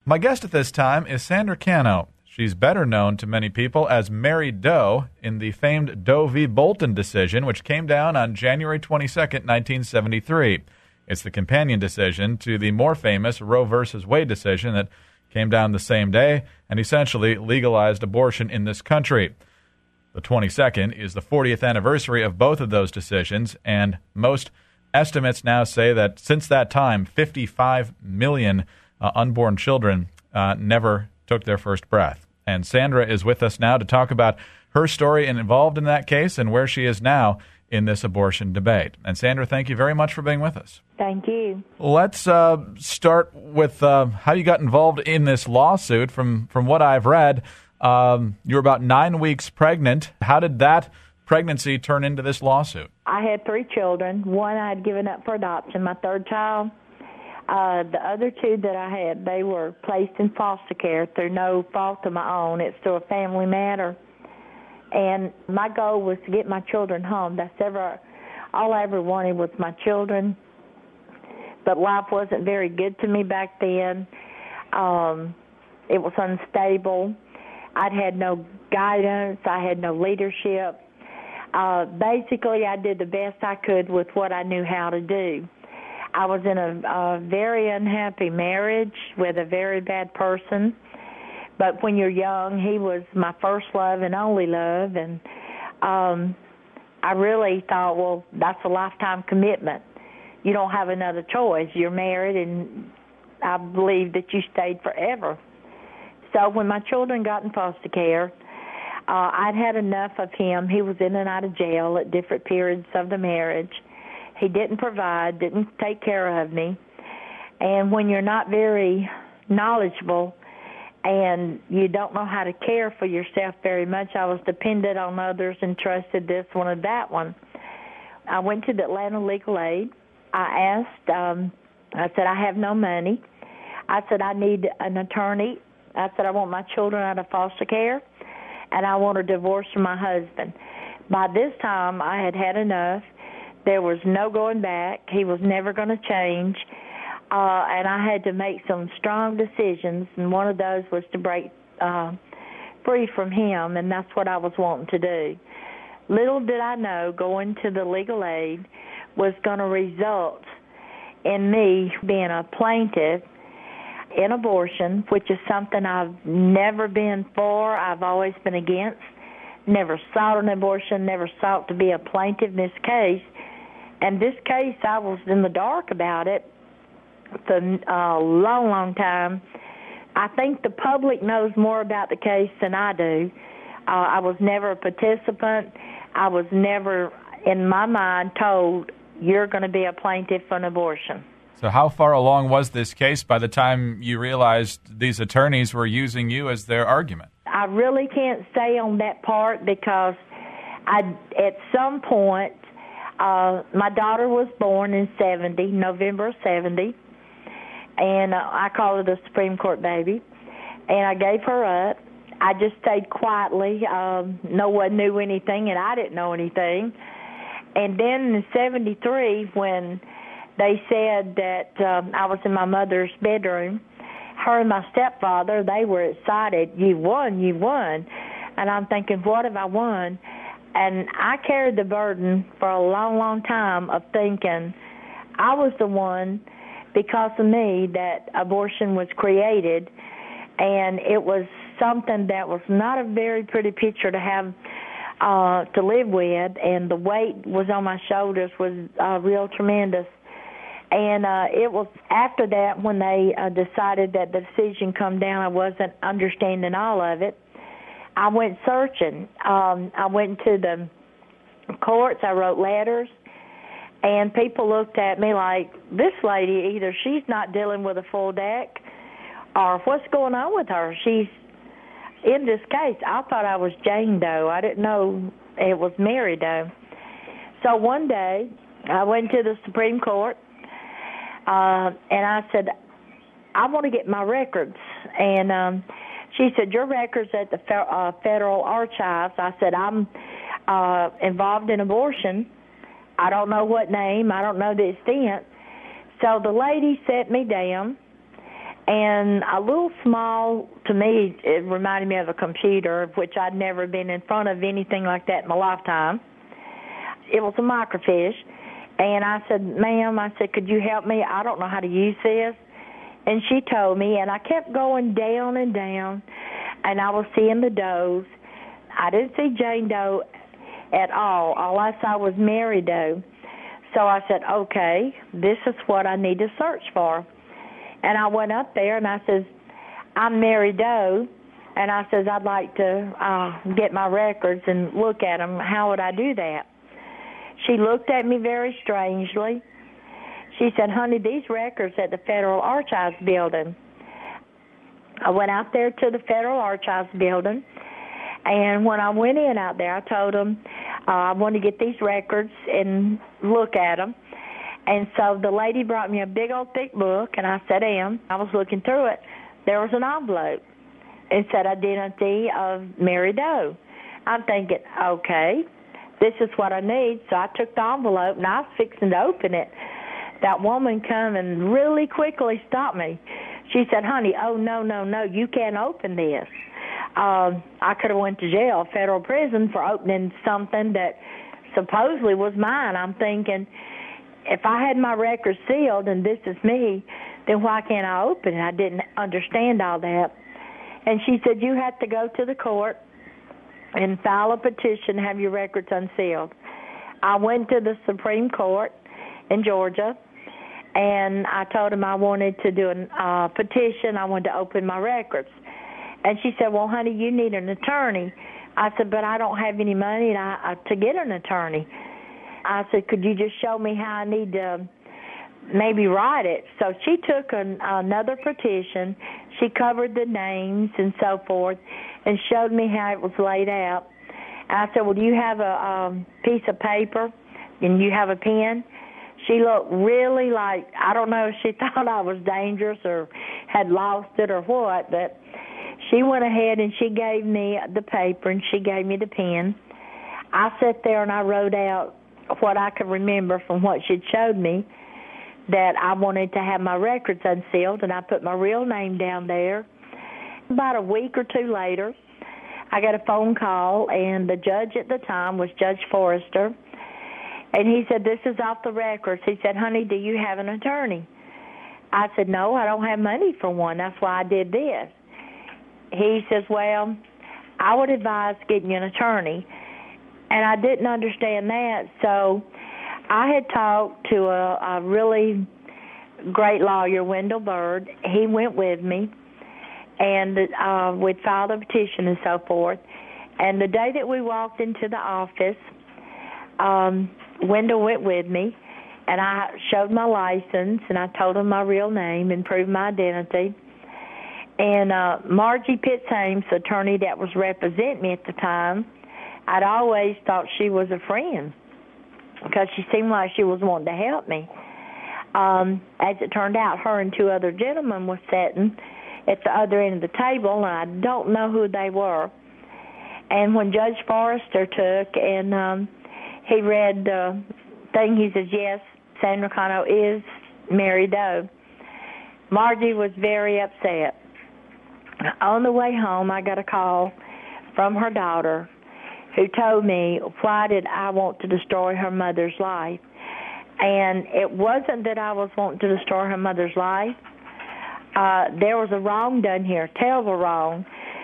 My guest at this time is Sandra Cano. She's better known to many people as Mary Doe in the famed Doe v. Bolton decision, which came down on January 22nd, 1973. It's the companion decision to the more famous Roe v. Wade decision that came down the same day and essentially legalized abortion in this country. The 22nd is the 40th anniversary of both of those decisions, and most estimates now say that since that time, 55 million unborn children never took their first breath. And Sandra is with us now to talk about her story and involved in that case and where she is now in this abortion debate. And Sandra, thank you very much for being with us. Thank you. Let's start with how you got involved in this lawsuit. From what I've read, you were about 9 weeks pregnant. How did that pregnancy turn into this lawsuit? I had 3 children. One I had given up for adoption, my third child. The other 2 that I had, they were placed in foster care through no fault of my own. It's through a family matter. And my goal was to get my children home. All I ever wanted was my children. But life wasn't very good to me back then. It was unstable. I'd had no guidance. I had no leadership. Basically, I did the best I could with what I knew how to do. I was in a very unhappy marriage with a very bad person. But when you're young, he was my first love and only love. And I really thought, well, that's a lifetime commitment. You don't have another choice. You're married, and I believe that you stayed forever. So when my children got in foster care, I'd had enough of him. He was in and out of jail at different periods of the marriage. He didn't provide, didn't take care of me. And when you're not very knowledgeable and you don't know how to care for yourself very much, I was dependent on others and trusted this one and that one. I went to the Atlanta Legal Aid. I asked, I said, I have no money. I said, I need an attorney. I said, I want my children out of foster care, and I want a divorce from my husband. By this time, I had had enough. There was no going back. He was never going to change. And I had to make some strong decisions, and one of those was to break free from him, and that's what I was wanting to do. Little did I know going to the legal aid was going to result in me being a plaintiff in abortion, which is something I've never been for. I've always been against. Never sought an abortion, never sought to be a plaintiff in this case. And this case, I was in the dark about it for a long, long time. I think the public knows more about the case than I do. I was never a participant. I was never, in my mind, told, you're going to be a plaintiff for an abortion. So how far along was this case by the time you realized these attorneys were using you as their argument? I really can't say on that part because at some point, my daughter was born in November of 70, and I call her the Supreme Court baby, and I gave her up. I just stayed quietly. No one knew anything, and I didn't know anything. And then in 73, when they said that I was in my mother's bedroom, her and my stepfather, they were excited. You won, you won. And I'm thinking, what have I won? And I carried the burden for a long, long time of thinking I was the one, because of me, that abortion was created. And it was something that was not a very pretty picture to have to live with. And the weight was on my shoulders was real tremendous. And it was after that when they decided that the decision come down, I wasn't understanding all of it. I went searching. I went to the courts. I wrote letters. And people looked at me like, this lady, either she's not dealing with a full deck or what's going on with her. She's, in this case, I thought I was Jane Doe. I didn't know it was Mary Doe. So one day I went to the Supreme Court. And I said, I want to get my records. And she said, your record's at the Federal Archives. I said, I'm involved in abortion. I don't know what name. I don't know the extent. So the lady set me down, and a little small, to me, it reminded me of a computer, of which I'd never been in front of anything like that in my lifetime. It was a microfiche, and I said, ma'am, I said, could you help me? I don't know how to use this. And she told me, and I kept going down and down, and I was seeing the does. I didn't see Jane Doe at all. All I saw was Mary Doe. So I said, okay, this is what I need to search for. And I went up there, and I says, I'm Mary Doe, and I says, I'd like to get my records and look at them. How would I do that? She looked at me very strangely. She said, honey, these records at the Federal Archives building. I went out there to the Federal Archives building, and when I went in out there, I told them I want to get these records and look at them. And so the lady brought me a big old thick book, and I sat down. I was looking through it. There was an envelope. It said identity of Mary Doe. I'm thinking, okay, this is what I need. So I took the envelope, and I was fixing to open it. That woman come and really quickly stopped me. She said, honey, oh, no, you can't open this. I could have went to jail, federal prison, for opening something that supposedly was mine. I'm thinking, if I had my records sealed and this is me, then why can't I open it? I didn't understand all that. And she said, you have to go to the court and file a petition, have your records unsealed. I went to the Supreme Court in Georgia, and I told him I wanted to do a petition. I wanted to open my records. And she said, well, honey, you need an attorney. I said, but I don't have any money to get an attorney. I said, could you just show me how I need to maybe write it? So she took another petition. She covered the names and so forth and showed me how it was laid out. And I said, well, do you have a piece of paper and you have a pen? She looked really like, I don't know if she thought I was dangerous or had lost it or what, but she went ahead and she gave me the paper and she gave me the pen. I sat there and I wrote out what I could remember from what she'd showed me, that I wanted to have my records unsealed, and I put my real name down there. About a week or two later, I got a phone call, and the judge at the time was Judge Forrester, and he said, this is off the records. He said, honey, do you have an attorney? I said, no, I don't have money for one. That's why I did this. He says, well, I would advise getting you an attorney. And I didn't understand that, so I had talked to a really great lawyer, Wendell Bird. He went with me, and we'd filed a petition and so forth. And the day that we walked into the office, Wendell went with me, and I showed my license, and I told him my real name and proved my identity. And Margie Pitts-Ames, the attorney that was representing me at the time, I'd always thought she was a friend because she seemed like she was wanting to help me. As it turned out, her and two other gentlemen were sitting at the other end of the table, and I don't know who they were. And when Judge Forrester took and he read the thing, he says, yes, Sandra Cano is Mary Doe. Margie was very upset. On the way home, I got a call from her daughter, who told me, why did I want to destroy her mother's life? And it wasn't that I was wanting to destroy her mother's life. There was a wrong done here, terrible wrong.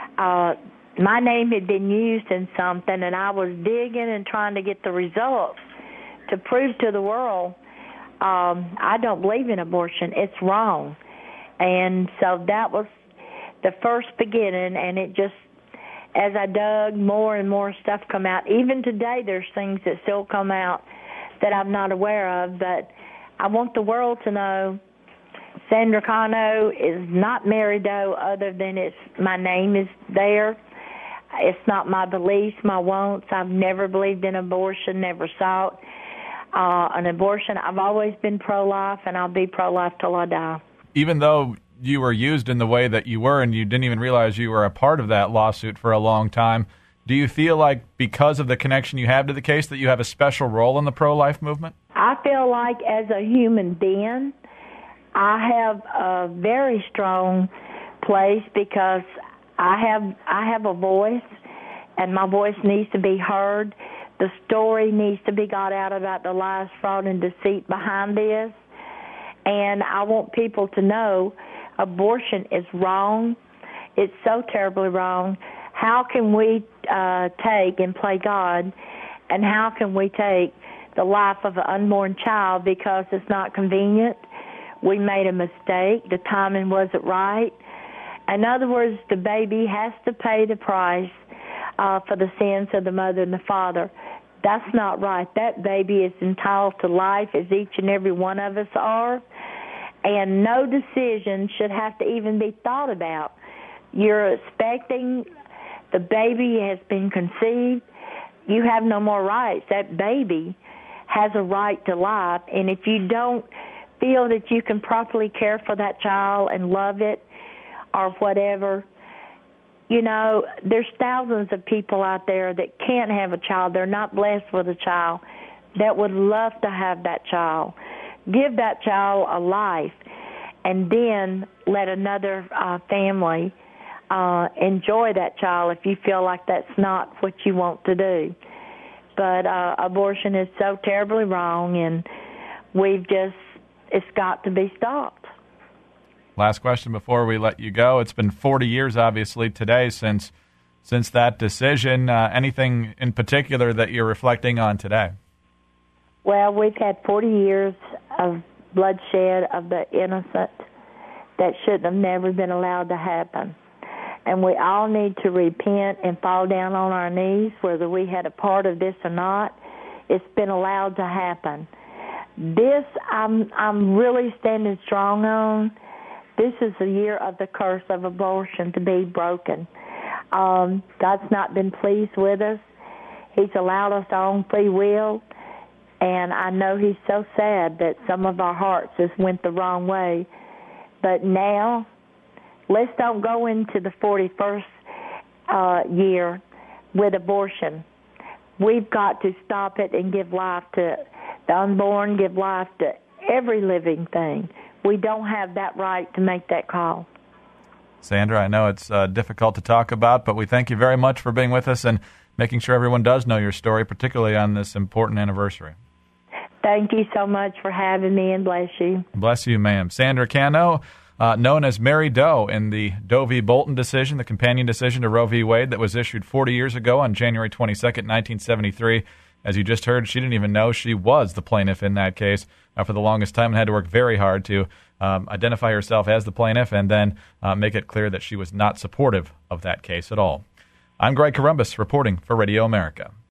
My name had been used in something, and I was digging and trying to get the results to prove to the world, I don't believe in abortion. It's wrong. And so that was the first beginning, and it just, as I dug, more and more stuff come out. Even today, there's things that still come out that I'm not aware of, but I want the world to know Sandra Cano is not Mary Doe, other than my name is there. It's not my beliefs, my wants. I've never believed in abortion, never sought an abortion. I've always been pro-life, and I'll be pro-life till I die. Even though you were used in the way that you were and you didn't even realize you were a part of that lawsuit for a long time, do you feel like because of the connection you have to the case that you have a special role in the pro-life movement? I feel like as a human being, I have a very strong place because I have a voice, and my voice needs to be heard. The story needs to be got out about the lies, fraud, and deceit behind this. And I want people to know abortion is wrong. It's so terribly wrong. How can we take and play God, and how can we take the life of an unborn child because it's not convenient? We made a mistake. The timing wasn't right. In other words, the baby has to pay the price for the sins of the mother and the father. That's not right. That baby is entitled to life as each and every one of us are, and no decision should have to even be thought about. You're expecting, the baby has been conceived. You have no more rights. That baby has a right to life, and if you don't feel that you can properly care for that child and love it or whatever, you know, there's thousands of people out there that can't have a child. They're not blessed with a child that would love to have that child. Give that child a life, and then let another family enjoy that child if you feel like that's not what you want to do. But abortion is so terribly wrong, and it's got to be stopped. Last question before we let you go. It's been 40 years, obviously, today since that decision. Anything in particular that you're reflecting on today? Well, we've had 40 years of bloodshed of the innocent that should have never been allowed to happen. And we all need to repent and fall down on our knees, whether we had a part of this or not. It's been allowed to happen. This I'm really standing strong on. This is the year of the curse of abortion to be broken. God's not been pleased with us. He's allowed us our own free will, and I know He's so sad that some of our hearts just went the wrong way. But now, let's don't go into the 41st year with abortion. We've got to stop it and give life to the unborn, give life to every living thing. We don't have that right to make that call. Sandra, I know it's difficult to talk about, but we thank you very much for being with us and making sure everyone does know your story, particularly on this important anniversary. Thank you so much for having me, and bless you. Bless you, ma'am. Sandra Cano, known as Mary Doe in the Doe v. Bolton decision, the companion decision to Roe v. Wade that was issued 40 years ago on January 22nd, 1973. As you just heard, she didn't even know she was the plaintiff in that case for the longest time and had to work very hard to identify herself as the plaintiff and then make it clear that she was not supportive of that case at all. I'm Greg Corombos reporting for Radio America.